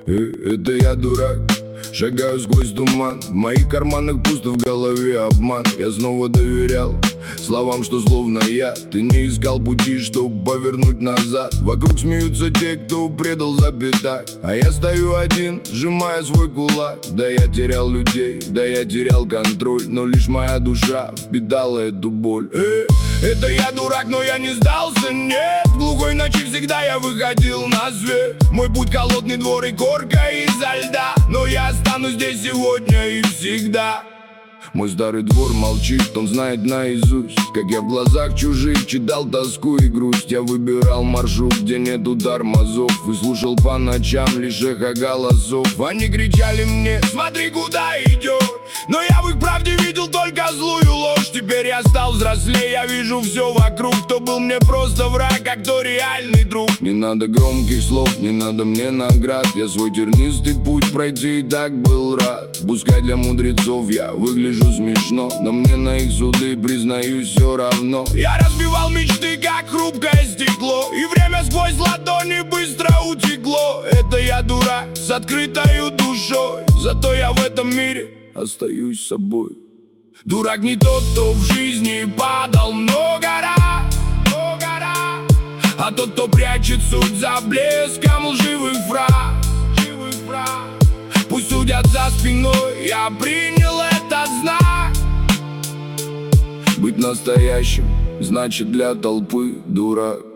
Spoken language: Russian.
Это я дурак, шагаю сквозь туман. В моих карманах пусто, в голове обман. Я снова доверял словам, что словно я. Ты не искал пути, чтоб повернуть назад. Вокруг смеются те, кто предал запятак, а я стою один, сжимая свой кулак. Да я терял людей, да я терял контроль, но лишь моя душа впитала эту боль. Это я дурак, но я не сдался, нет. В глухой ночи всегда я выходил на свет. Мой путь холодный двор и корка изо льда, но я останусь здесь сегодня и всегда. Мой старый двор молчит, он знает наизусть, как я в глазах чужих читал тоску и грусть. Я выбирал маршрут, где нету тормозов, и слушал по ночам лишь эхо голосов. Они кричали мне: смотри, куда идешь. Но я в их правде видел только злую ложь. Теперь я стал взрослее, я вижу все вокруг. Кто был мне просто враг, а кто реальный друг. Не надо громких слов, не надо мне наград. Я свой тернистый путь пройти и так был рад. Пускай для мудрецов я выгляжу смешно, но мне на их суды, признаюсь, все равно. Я разбивал мечты, как хрупкое стекло, и время сквозь ладони быстро утекло. Это я дурак с открытой душой, зато я в этом мире остаюсь собой. Дурак не тот, кто в жизни падал много раз, а тот, кто прячет суть за блеском лживых фраз. Пусть судят за спиной, я принял этот знак. Быть настоящим значит для толпы дурак.